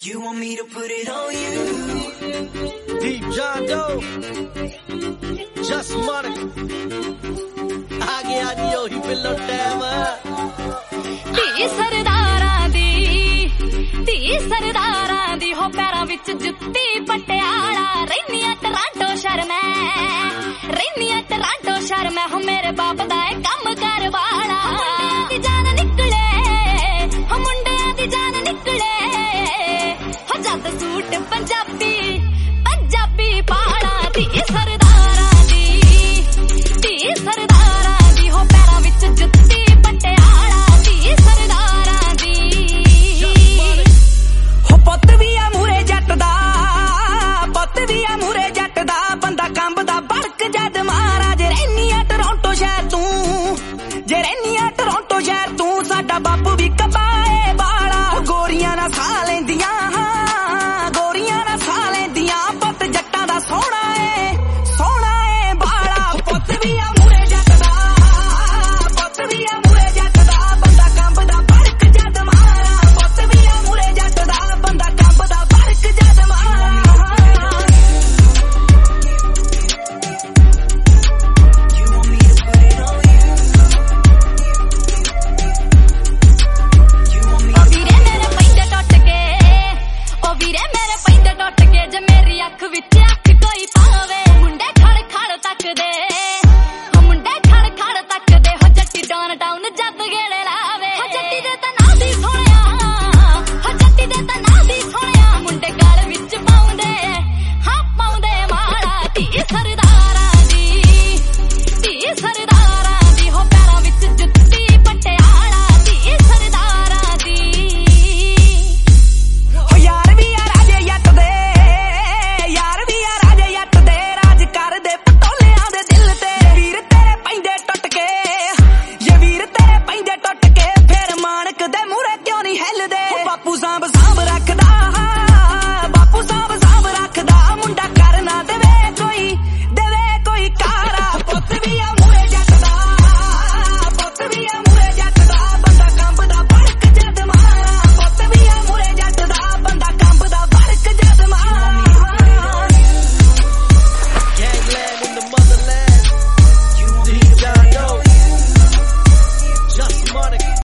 You want me to put it on you? Deep John Doe, Just Money. आ गया जी ओही pillow time. धी सरदारां दी हो पैरां विच जुत्ती पटियाला। रैनिया टोरांटो शहर मैं हो मेरे बाप दा कम कर वाला। मुंडियां दी जान निकले हो, मुंडियां दी जान निकले हो जद सूट पंजाबी पाला। धी सरदारां दी हो पैरां विच जुत्ती पटियाला। धी सरदारां दी हो पुत्त भी आ मूरे जट दा, पुत्त भी आ मूरे जट दा। बंदा कंबदा बड़क जद मारा। जे रहनी आ टोरांटो शहर तू, जे रहनी आ टोरांटो शहर तू। साडा बापू भी कबाए बाला। गोरियां ना खा लेंदियां, गोरियां ना खा लेंदियां। पुत्त जट्टां दा सोहना है बाला। पुत्त भी आ मूरे जट दा, पुत्त भी आ मूरे जट दा। बंदा कंबदा बड़क जद मारा। पुत्त भी आ मूरे जट दा, बंदा कंबदा बड़क जद मारा। You want me to put it on you? You want me ओ वीरे मेरे पैंदे टुट के, ओ वीरे मेरे पैंदे टुट के। जे मेरी अख विच अख कोई पावे। मुंडे खड़ तकदे, हो मुंडे खड़ तकदे। हो जट्टी डाउन जद गेड़े लावे। हो जट्टी दे